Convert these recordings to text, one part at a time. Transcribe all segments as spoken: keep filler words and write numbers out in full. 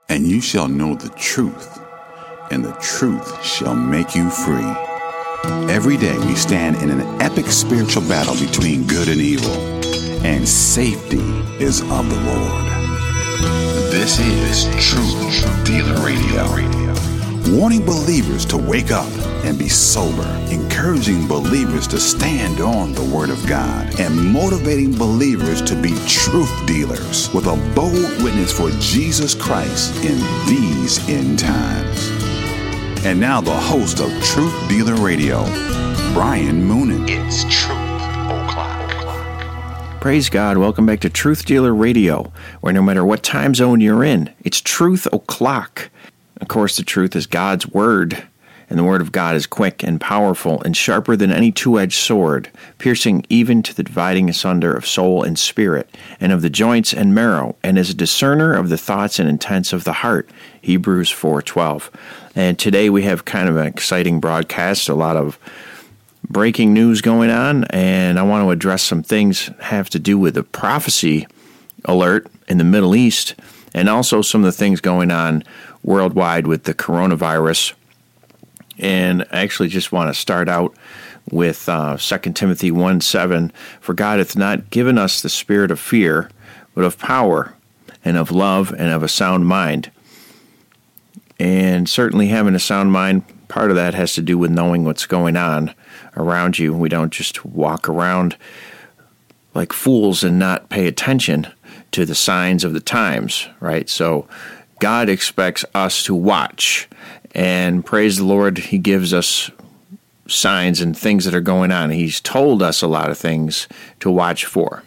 And you shall know the truth, and the truth shall make you free. Every day we stand in an epic spiritual battle between good and evil, and safety is of the Lord. This is Truth Dealer Radio. Warning believers to wake up and be sober, encouraging believers to stand on the Word of God, and motivating believers to be truth dealers with a bold witness for Jesus Christ in these end times. And now the host of Truth Dealer Radio, Brian Moonen. It's Truth O'Clock. Praise God. Welcome back to Truth Dealer Radio, where no matter what time zone you're in, it's Truth O'Clock. Of course, the truth is God's Word, and the Word of God is quick and powerful and sharper than any two-edged sword, piercing even to the dividing asunder of soul and spirit, and of the joints and marrow, and is a discerner of the thoughts and intents of the heart. Hebrews four twelve. And today we have kind of an exciting broadcast, a lot of breaking news going on, and I want to address some things that have to do with the prophecy alert in the Middle East, and also some of the things going on worldwide with the coronavirus. And I actually just want to start out with uh, Second Timothy one seven. For God hath not given us the spirit of fear, but of power, and of love, and of a sound mind. And certainly having a sound mind, part of that has to do with knowing what's going on around you. We don't just walk around like fools and not pay attention to the signs of the times, right? So God expects us to watch, and praise the Lord, He gives us signs and things that are going on. He's told us a lot of things to watch for.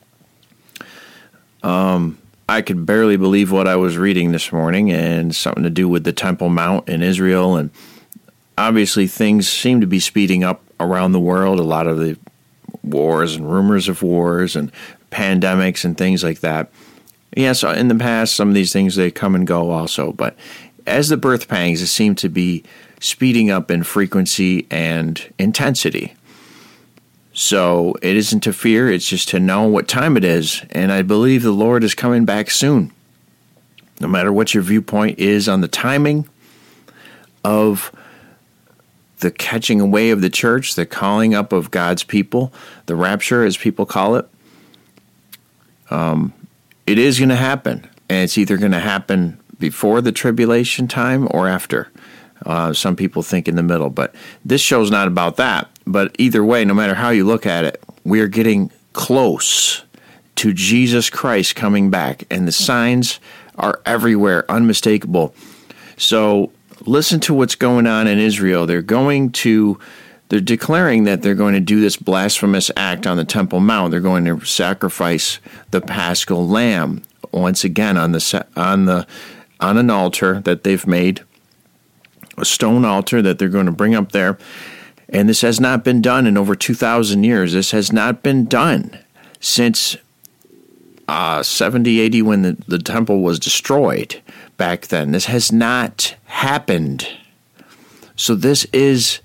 Um, I could barely believe what I was reading this morning, and something to do with the Temple Mount in Israel, and obviously things seem to be speeding up around the world. A lot of the wars and rumors of wars and pandemics and things like that. Yes, in the past, some of these things, they come and go also. But as the birth pangs, it seem to be speeding up in frequency and intensity. So it isn't to fear, it's just to know what time it is. And I believe the Lord is coming back soon. No matter what your viewpoint is on the timing of the catching away of the church, the calling up of God's people, the rapture, as people call it, um, it is going to happen, and it's either going to happen before the tribulation time or after. Uh, some people think in the middle, but this show's not about that. But either way, no matter how you look at it, we are getting close to Jesus Christ coming back, and the signs are everywhere, unmistakable. So listen to what's going on in Israel. They're going to, they're declaring that they're going to do this blasphemous act on the Temple Mount. They're going to sacrifice the Paschal Lamb once again on the on the on an altar that they've made, a stone altar that they're going to bring up there. And this has not been done in over two thousand years. This has not been done since uh, seventy, eighty when the, the temple was destroyed back then. This has not happened. So this is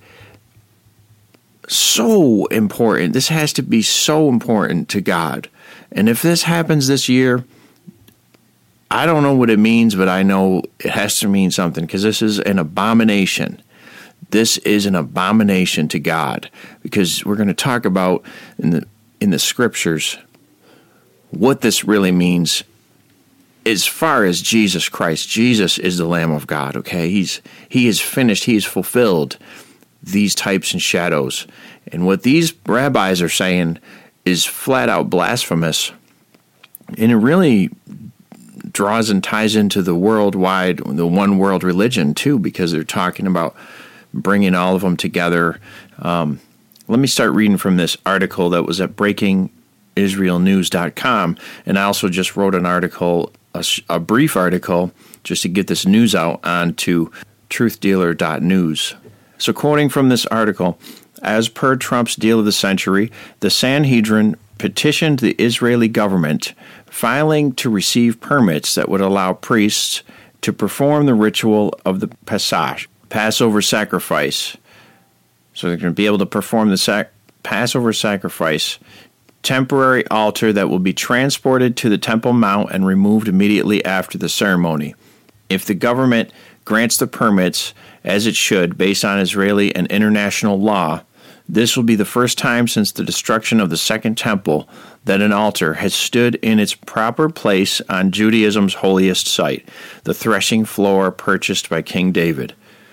so important. This has to be so important to God. And if this happens this year, I don't know what it means, but I know it has to mean something, because this is an abomination. This is an abomination to God, because we're going to talk about in the in the scriptures what this really means as far as Jesus Christ. Jesus is the Lamb of God, okay? He's he is finished. He has fulfilled these types and shadows. And what these rabbis are saying is flat out blasphemous. And it really draws and ties into the worldwide, the one world religion too, because they're talking about bringing all of them together. Um, let me start reading from this article that was at breaking israel news dot com, and I also just wrote an article, a, a brief article, just to get this news out onto truth dealer dot news. So quoting from this article, as per Trump's deal of the century, the Sanhedrin petitioned the Israeli government, filing to receive permits that would allow priests to perform the ritual of the Pesach, Passover sacrifice. So they're going to be able to perform the sac- Passover sacrifice, temporary altar that will be transported to the Temple Mount and removed immediately after the ceremony. If the government grants the permits as it should based on Israeli and international law, this will be the first time since the destruction of the Second Temple that an altar has stood in its proper place on Judaism's holiest site, the threshing floor purchased by King David.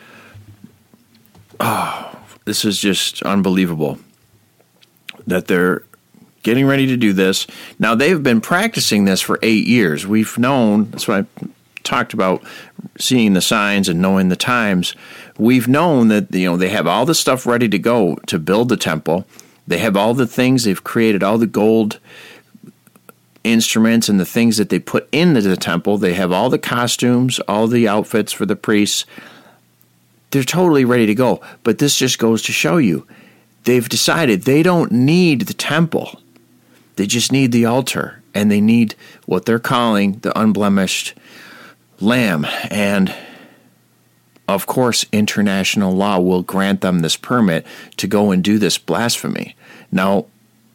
Oh, this is just unbelievable that they're getting ready to do this. Now, they've been practicing this for eight years. We've known, that's what I talked about, seeing the signs and knowing the times. We've known that, you know, they have all the stuff ready to go to build the temple. They have all the things they've created, all the gold instruments and the things that they put into the temple. They have all the costumes, all the outfits for the priests. They're totally ready to go. But this just goes to show you, they've decided they don't need the temple. They just need the altar, and they need what they're calling the unblemished lamb. And of course, international law will grant them this permit to go and do this blasphemy. Now,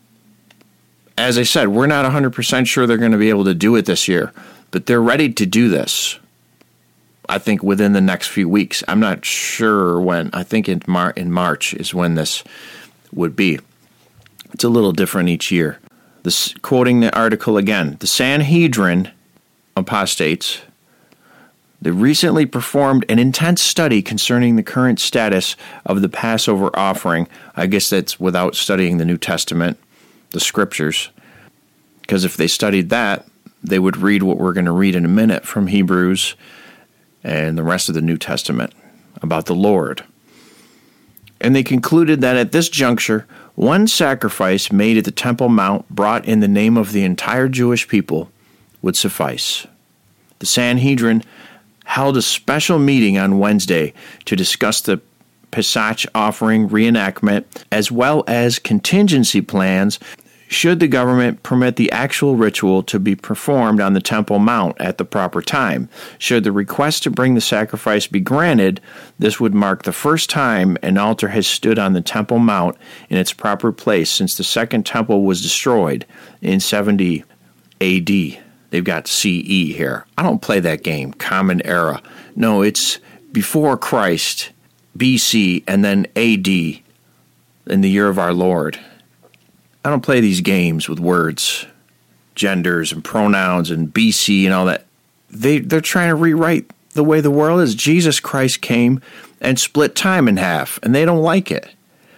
as I said, we're not one hundred percent sure they're going to be able to do it this year, but they're ready to do this, I think, within the next few weeks. I'm not sure when. I think in, Mar- in March is when this would be. It's a little different each year. This, quoting the article again, the Sanhedrin apostates, they recently performed an intense study concerning the current status of the Passover offering. I guess that's without studying the New Testament, the Scriptures, because if they studied that, they would read what we're going to read in a minute from Hebrews and the rest of the New Testament about the Lord. And they concluded that at this juncture, one sacrifice made at the Temple Mount brought in the name of the entire Jewish people would suffice. The Sanhedrin held a special meeting on Wednesday to discuss the Pesach offering reenactment as well as contingency plans should the government permit the actual ritual to be performed on the Temple Mount at the proper time. Should the request to bring the sacrifice be granted, this would mark the first time an altar has stood on the Temple Mount in its proper place since the Second Temple was destroyed in seventy A D. They've got C E here. I don't play that game, Common Era. No, it's before Christ, B C, and then A D, in the year of our Lord. I don't play these games with words, genders, and pronouns, and B C and all that. They, they're trying to rewrite the way the world is. Jesus Christ came and split time in half, and they don't like it.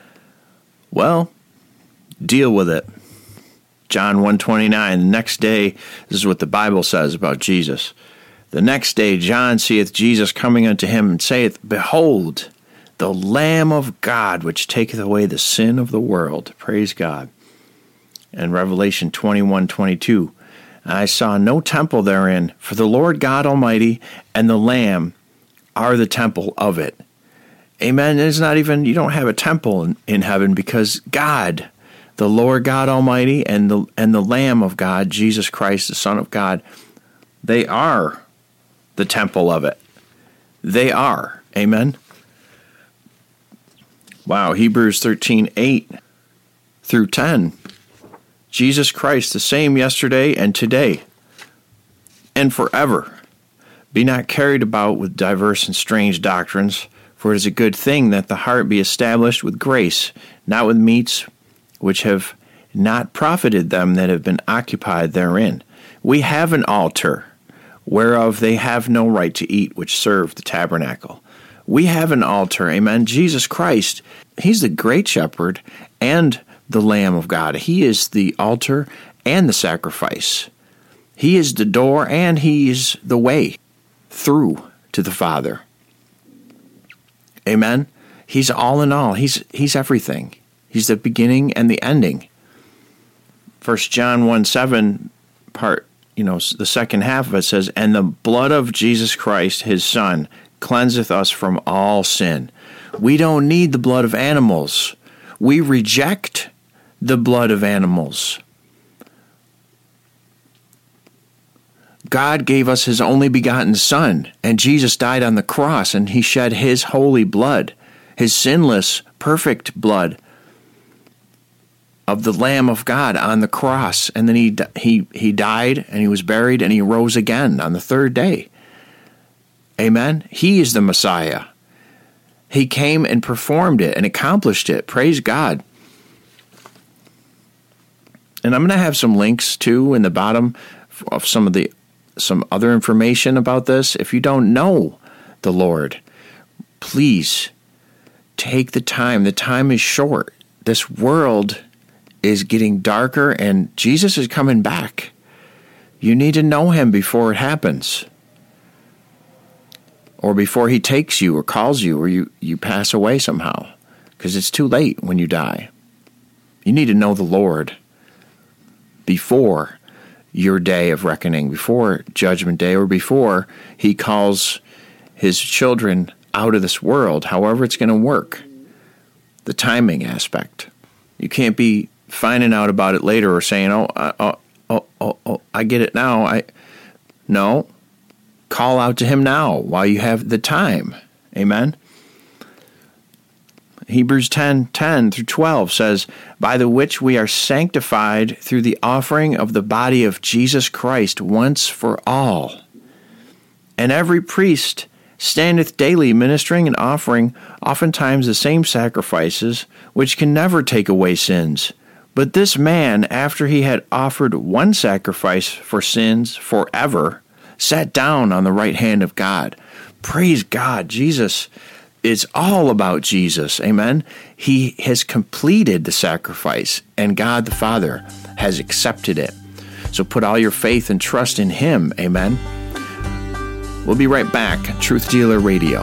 Well, deal with it. John one twenty-nine, the next day, this is what the Bible says about Jesus. The next day John seeth Jesus coming unto him, and saith, Behold, the Lamb of God, which taketh away the sin of the world. Praise God. And Revelation twenty-one twenty-two, I saw no temple therein, for the Lord God Almighty and the Lamb are the temple of it. Amen. There's not even, you don't have a temple in, in heaven, because God, the Lord God Almighty, and the and the Lamb of God, Jesus Christ, the Son of God, they are the temple of it. They are. Amen. Wow, Hebrews thirteen eight through ten. Jesus Christ, the same yesterday and today and forever. Be not carried about with diverse and strange doctrines, for it is a good thing that the heart be established with grace, not with meats which have not profited them that have been occupied therein. We have an altar, whereof they have no right to eat, which serve the tabernacle. We have an altar, amen. Jesus Christ, he's the great shepherd and the Lamb of God. He is the altar and the sacrifice. He is the door and he is the way through to the Father. Amen. He's all in all. He's he's everything. He's the beginning and the ending. First John one seven, part, you know, the second half of it says, And the blood of Jesus Christ, his Son, cleanseth us from all sin. We don't need the blood of animals. We reject the blood of animals. God gave us his only begotten Son, and Jesus died on the cross, and he shed his holy blood, his sinless, perfect blood of the Lamb of God on the cross. And then he he he died, and he was buried, and he rose again on the third day. Amen? He is the Messiah. He came and performed it and accomplished it. Praise God. And I'm going to have some links, too, in the bottom of some of the some other information about this. If you don't know the Lord, please take the time. The time is short. This world is getting darker, and Jesus is coming back. You need to know him before it happens, or before he takes you or calls you, or you, you pass away somehow, because it's too late when you die. You need to know the Lord before your day of reckoning, before Judgment Day, or before he calls his children out of this world, however it's going to work. The timing aspect. You can't be finding out about it later or saying, oh, oh, oh, oh, oh I get it now. I No. Call out to him now while you have the time. Amen? Hebrews ten, ten through twelve says, by the which we are sanctified through the offering of the body of Jesus Christ once for all. And every priest standeth daily ministering and offering oftentimes the same sacrifices, which can never take away sins. But this man, after he had offered one sacrifice for sins forever, sat down on the right hand of God. Praise God. Jesus, it's all about Jesus. Amen. He has completed the sacrifice, and God the Father has accepted it. So put all your faith and trust in him. Amen. We'll be right back. Truth Dealer Radio.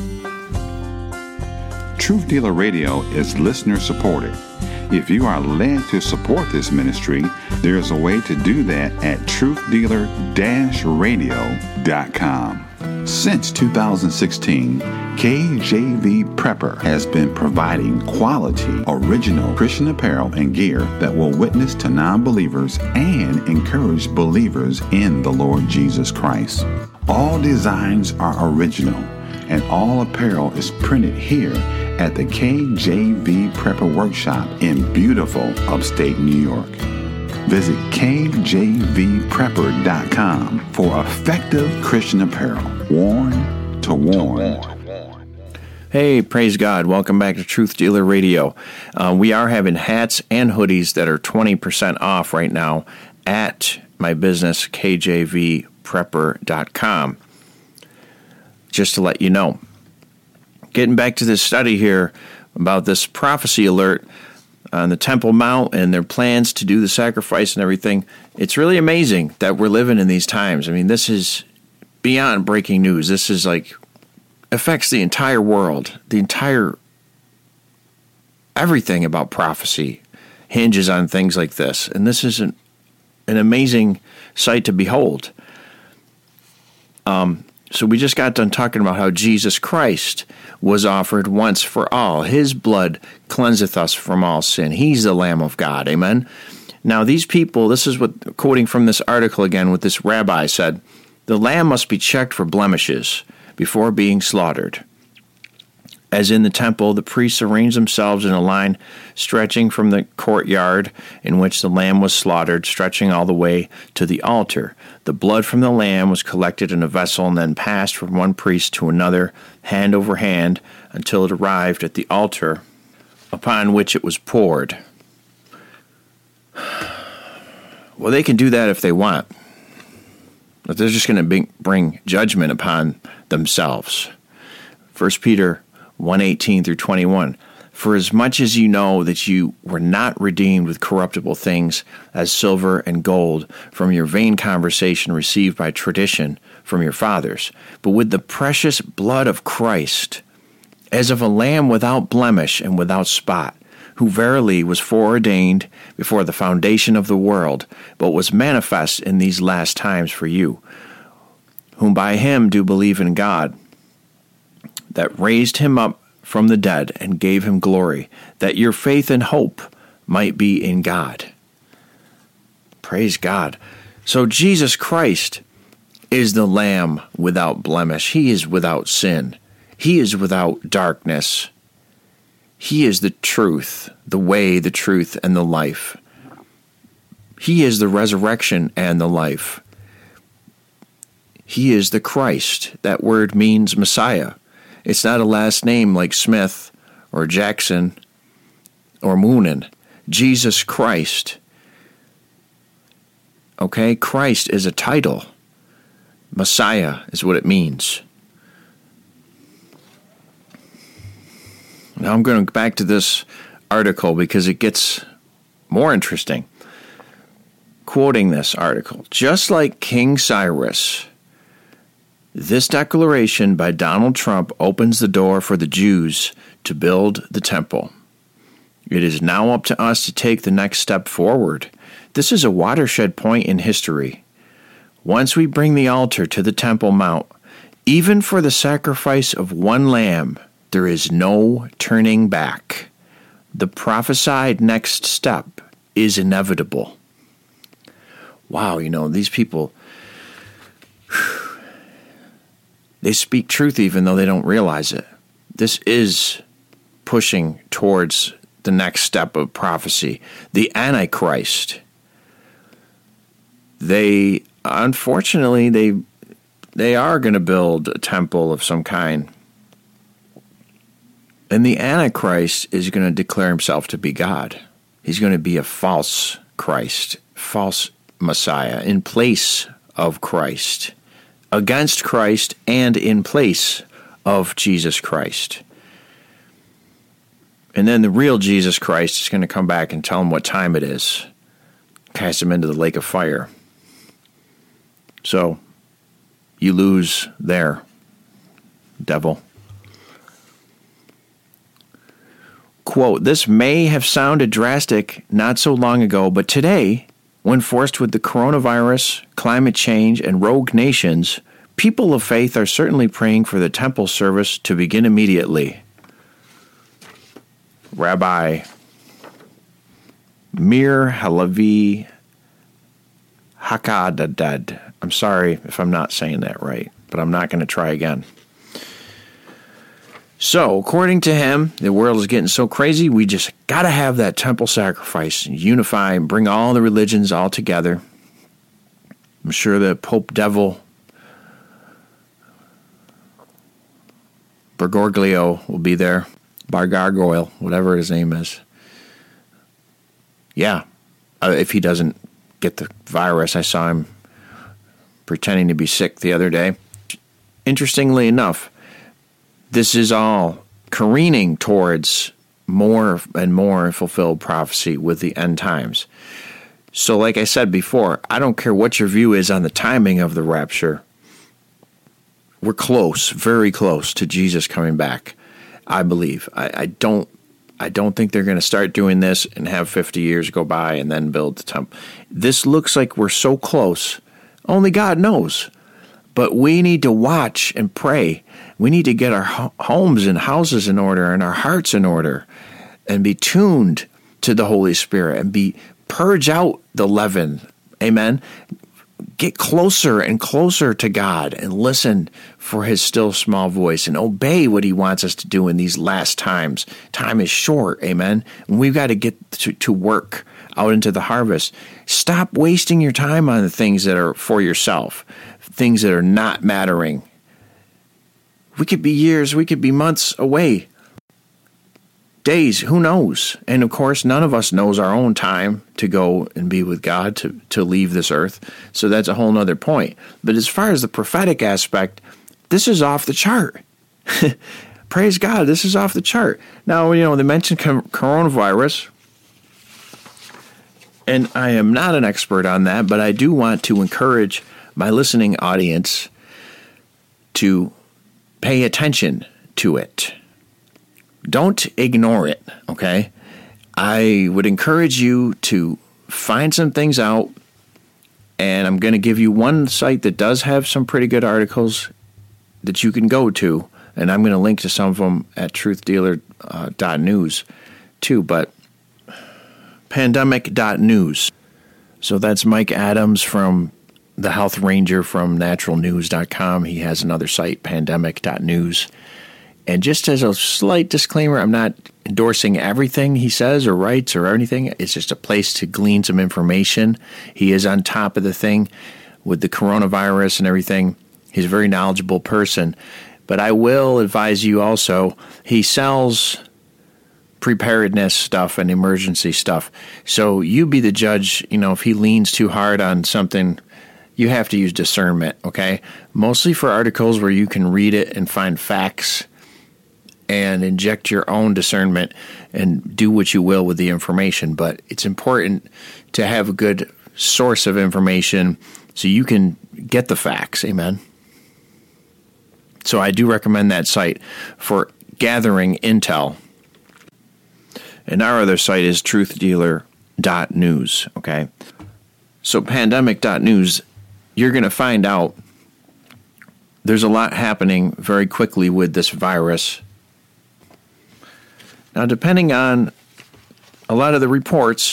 Truth Dealer Radio is listener supported. If you are led to support this ministry, there is a way to do that at truth dealer dash radio dot com. Since two thousand sixteen, K J V Prepper has been providing quality, original Christian apparel and gear that will witness to non-believers and encourage believers in the Lord Jesus Christ. All designs are original, and all apparel is printed here at the K J V Prepper Workshop in beautiful upstate New York. Visit K J V prepper dot com for effective Christian apparel, worn to warn. Hey, praise God. Welcome back to Truth Dealer Radio. Uh, we are having hats and hoodies that are twenty percent off right now at my business, K J V prepper dot com. Just to let you know. Getting back to this study here about this prophecy alert on the Temple Mount and their plans to do the sacrifice and everything, it's really amazing that we're living in these times. I mean, this is beyond breaking news. This is like, affects the entire world. The entire, everything about prophecy hinges on things like this. And this is an, an amazing sight to behold. Um, so we just got done talking about how Jesus Christ was offered once for all. His blood cleanseth us from all sin. He's the Lamb of God. Amen. Now these people, this is what, quoting from this article again, what this rabbi said, the lamb must be checked for blemishes before being slaughtered. As in the temple, the priests arranged themselves in a line stretching from the courtyard in which the lamb was slaughtered, stretching all the way to the altar. The blood from the lamb was collected in a vessel and then passed from one priest to another, hand over hand, until it arrived at the altar upon which it was poured. Well, they can do that if they want, but they're just going to bring judgment upon themselves. First Peter one eighteen through twenty-one. For as much as you know that you were not redeemed with corruptible things as silver and gold from your vain conversation received by tradition from your fathers, but with the precious blood of Christ, as of a lamb without blemish and without spot, who verily was foreordained before the foundation of the world, but was manifest in these last times for you, whom by him do believe in God, that raised him up from the dead and gave him glory, that your faith and hope might be in God. Praise God. So Jesus Christ is the Lamb without blemish. He is without sin. He is without darkness. He is the truth, the way, the truth, and the life. He is the resurrection and the life. He is the Christ. That word means Messiah. It's not a last name like Smith or Jackson or Moonen. Jesus Christ. Okay, Christ is a title. Messiah is what it means. Now I'm going back to this article because it gets more interesting. Quoting this article, just like King Cyrus, this declaration by Donald Trump opens the door for the Jews to build the temple. It is now up to us to take the next step forward. This is a watershed point in history. Once we bring the altar to the Temple Mount, even for the sacrifice of one lamb, there is no turning back. The prophesied next step is inevitable. Wow, you know, these people, they speak truth even though they don't realize it. This is pushing towards the next step of prophecy. The Antichrist. They, unfortunately, they they are going to build a temple of some kind. And the Antichrist is going to declare himself to be God. He's going to be a false Christ, false Messiah, in place of Christ, against Christ and in place of Jesus Christ. And then the real Jesus Christ is going to come back and tell him what time it is, cast him into the lake of fire. So, you lose there, devil. Quote, this may have sounded drastic not so long ago, but today, when forced with the coronavirus, climate change, and rogue nations, people of faith are certainly praying for the temple service to begin immediately. Rabbi Mir Halevi Hakadadad. I'm sorry if I'm not saying that right, but I'm not going to try again. So, according to him, the world is getting so crazy, we just got to have that temple sacrifice, and unify and bring all the religions all together. I'm sure that Pope Devil Bergoglio will be there. Bargargoyle, whatever his name is. Yeah, uh, if he doesn't get the virus, I saw him pretending to be sick the other day. Interestingly enough, this is all careening towards more and more fulfilled prophecy with the end times. So like I said before, I don't care what your view is on the timing of the rapture. We're close, very close to Jesus coming back, I believe. I, I don't I don't think they're going to start doing this and have fifty years go by and then build the temple. This looks like we're so close. Only God knows. But we need to watch and pray. We need to get our homes and houses in order and our hearts in order and be tuned to the Holy Spirit and be purge out the leaven. Amen. Get closer and closer to God and listen for his still small voice and obey what he wants us to do in these last times. Time is short. Amen. And we've got to get to, to work out into the harvest. Stop wasting your time on the things that are for yourself. Things that are not mattering. We could be years, we could be months away. Days, who knows? And of course, none of us knows our own time to go and be with God, to, to leave this earth. So that's a whole nother point. But as far as the prophetic aspect, this is off the chart. Praise God, this is off the chart. Now, you know, they mentioned coronavirus. And I am not an expert on that, but I do want to encourage my listening audience to pay attention to it. Don't ignore it, okay? I would encourage you to find some things out, and I'm going to give you one site that does have some pretty good articles that you can go to, and I'm going to link to some of them at truth dealer dot news too, but pandemic dot news. So that's Mike Adams from the Health Ranger from natural news dot com. He has another site, pandemic dot news. And just as a slight disclaimer, I'm not endorsing everything he says or writes or anything. It's just a place to glean some information. He is on top of the thing with the coronavirus and everything. He's a very knowledgeable person. But I will advise you also, he sells preparedness stuff and emergency stuff. So you be the judge. You know, if he leans too hard on something, you have to use discernment, okay? Mostly for articles where you can read it and find facts and inject your own discernment and do what you will with the information. But it's important to have a good source of information so you can get the facts. Amen. So I do recommend that site for gathering intel. And our other site is truth dealer dot news, okay? So pandemic dot news, you're going to find out there's a lot happening very quickly with this virus. Now, depending on a lot of the reports,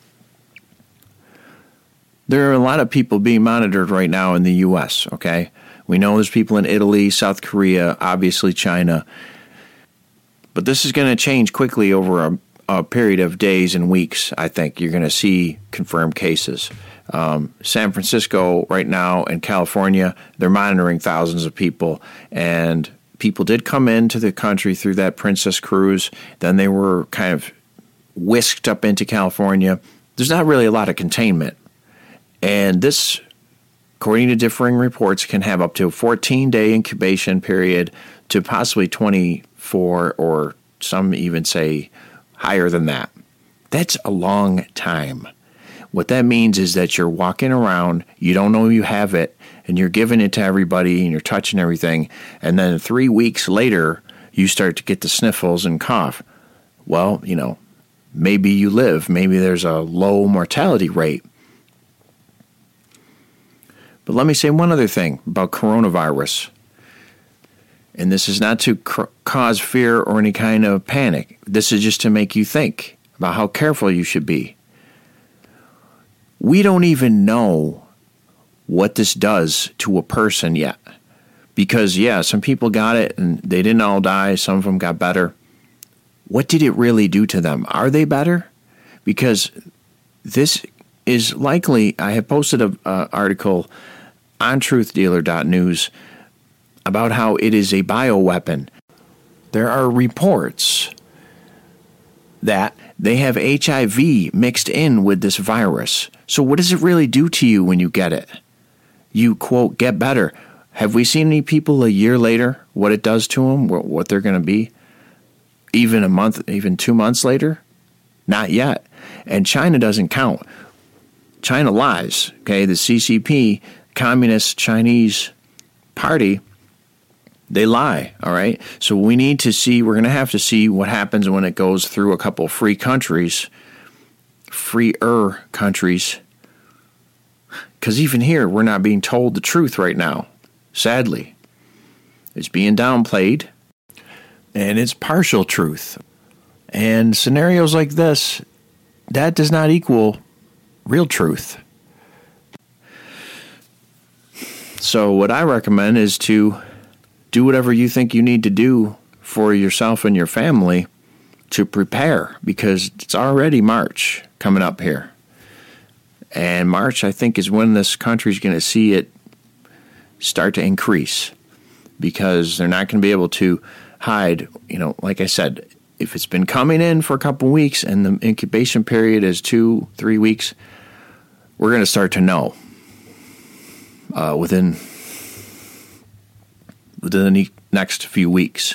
there are a lot of people being monitored right now in the U S, okay? We know there's people in Italy, South Korea, obviously China. But this is going to change quickly over a, a period of days and weeks, I think. You're going to see confirmed cases. Um, San Francisco right now and California, they're monitoring thousands of people. And people did come into the country through that Princess cruise. Then they were kind of whisked up into California. There's not really a lot of containment. And this, according to differing reports, can have up to a fourteen-day incubation period to possibly twenty-four, or some even say higher than that. That's a long time. What that means is that you're walking around, you don't know you have it, and you're giving it to everybody, and you're touching everything, and then three weeks later, you start to get the sniffles and cough. Well, you know, maybe you live. Maybe there's a low mortality rate. But let me say one other thing about coronavirus. And this is not to cr- cause fear or any kind of panic. This is just to make you think about how careful you should be. We don't even know what this does to a person yet. Because, yeah, some people got it and they didn't all die. Some of them got better. What did it really do to them? Are they better? Because this is likely, I have posted an article on truth dealer dot news about how it is a bioweapon. There are reports that they have H I V mixed in with this virus. So what does it really do to you when you get it? You, quote, get better. Have we seen any people a year later, what it does to them, what they're going to be? Even a month, even two months later? Not yet. And China doesn't count. China lies, okay? The C C P, Communist Chinese Party, they lie, all right? So we need to see, we're going to have to see what happens when it goes through a couple free countries, freer countries, because even here, we're not being told the truth right now, sadly. It's being downplayed, and it's partial truth. And scenarios like this, that does not equal real truth. So what I recommend is to do whatever you think you need to do for yourself and your family to prepare, because it's already March coming up here. And March, I think, is when this country is going to see it start to increase, because they're not going to be able to hide. You know, like I said, if it's been coming in for a couple of weeks and the incubation period is two, three weeks, we're going to start to know uh, within within the next few weeks.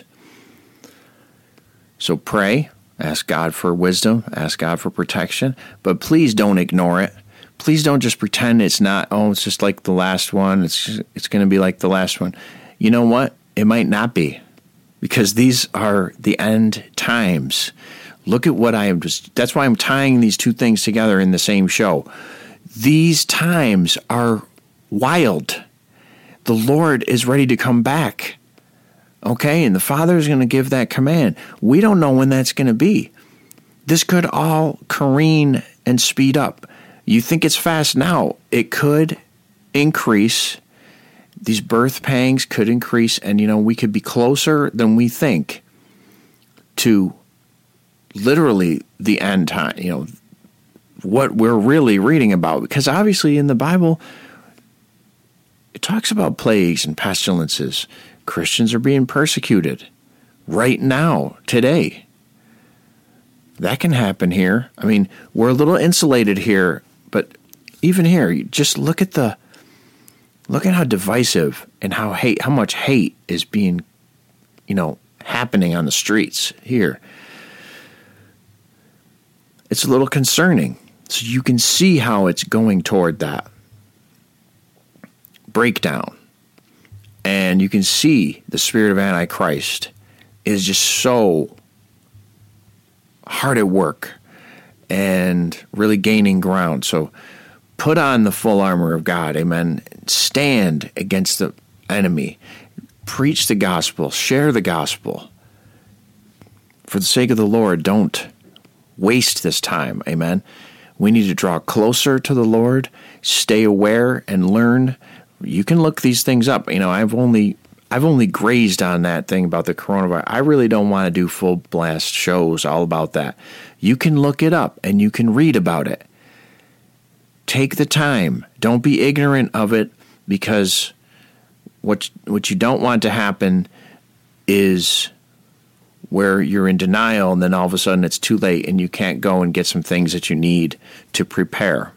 So pray, ask God for wisdom, ask God for protection, but please don't ignore it. Please don't just pretend it's not, oh, it's just like the last one. It's it's going to be like the last one. You know what? It might not be, because these are the end times. Look at what I am just, that's why I'm tying these two things together in the same show. These times are wild. The Lord is ready to come back. Okay, and the Father is going to give that command. We don't know when that's going to be. This could all careen and speed up. You think it's fast now. It could increase. These birth pangs could increase, and, you know, we could be closer than we think to literally the end time, you know, what we're really reading about. Because obviously in the Bible, it talks about plagues and pestilences. Christians are being persecuted right now, today. That can happen here. I mean, we're a little insulated here, but even here, you just look at the look at how divisive and how hate, how much hate is being, you know, happening on the streets here. It's a little concerning. So you can see how it's going toward that breakdown. And you can see the spirit of Antichrist is just so hard at work and really gaining ground. So put on the full armor of God, amen. Stand against the enemy. Preach the gospel. Share the gospel. For the sake of the Lord, don't waste this time, amen. We need to draw closer to the Lord, stay aware, and learn. You can look these things up. You know, I've only I've only grazed on that thing about the coronavirus. I really don't want to do full blast shows all about that. You can look it up and you can read about it. Take the time. Don't be ignorant of it, because what what you don't want to happen is where you're in denial and then all of a sudden it's too late and you can't go and get some things that you need to prepare.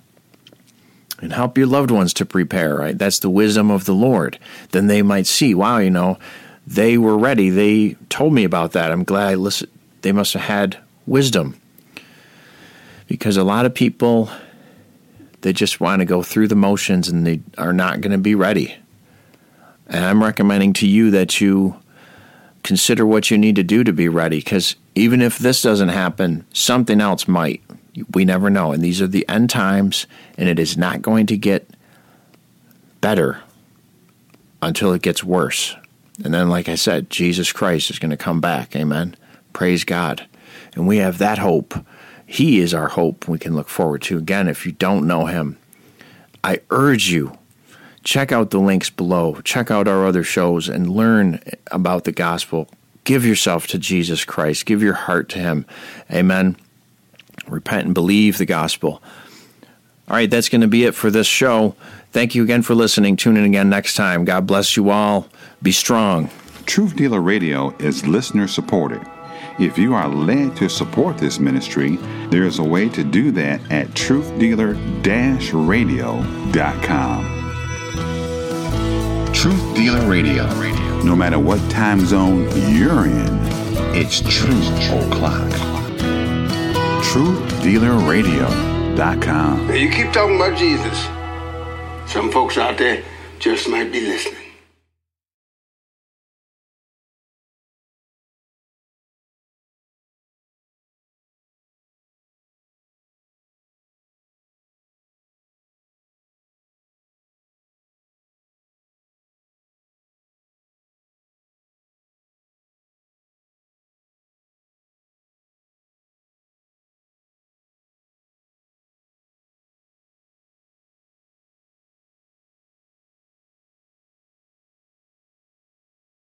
And help your loved ones to prepare, right? That's the wisdom of the Lord. Then they might see, wow, you know, they were ready. They told me about that. I'm glad I listened. They must have had wisdom. Because a lot of people, they just want to go through the motions and they are not going to be ready. And I'm recommending to you that you consider what you need to do to be ready, because even if this doesn't happen, something else might. We never know. And these are the end times, and it is not going to get better until it gets worse. And then, like I said, Jesus Christ is going to come back. Amen. Praise God. And we have that hope. He is our hope we can look forward to. Again, if you don't know him, I urge you, check out the links below. Check out our other shows and learn about the gospel. Give yourself to Jesus Christ. Give your heart to him. Amen. Repent and believe the gospel. All right, that's going to be it for this show. Thank you again for listening. Tune in again next time. God bless you all. Be strong. Truth Dealer Radio is listener supported. If you are led to support this ministry, there is a way to do that at truth dealer dash radio dot com. Truth Dealer Radio. No matter what time zone you're in, it's Truth O'Clock. truth dealer radio dot com. Now you keep talking about Jesus. Some folks out there just might be listening.